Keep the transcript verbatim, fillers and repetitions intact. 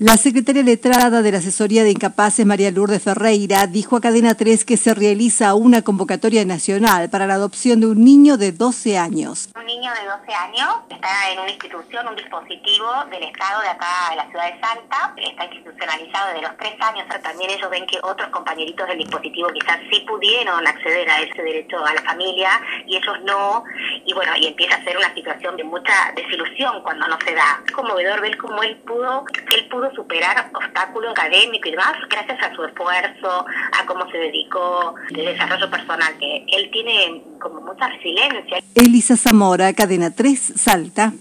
La secretaria letrada de la Asesoría de Incapaces, María Lourdes Ferreira, dijo a Cadena tres que se realiza una convocatoria nacional para la adopción de un niño de doce años. Un niño de doce años está en una institución, un dispositivo del Estado de acá de la ciudad de Salta, está institucionalizado desde los tres años. También ellos ven que otros compañeritos del dispositivo quizás sí pudieron acceder a ese derecho a la familia y ellos no, y bueno, y empieza a ser una situación de mucha desilusión cuando no se da. Es conmovedor ver cómo él pudo, que él pudo superar obstáculos académicos y demás gracias a su esfuerzo, a cómo se dedicó, de desarrollo personal, que él tiene como mucha resiliencia. Elisa Zamora, Cadena tres, Salta.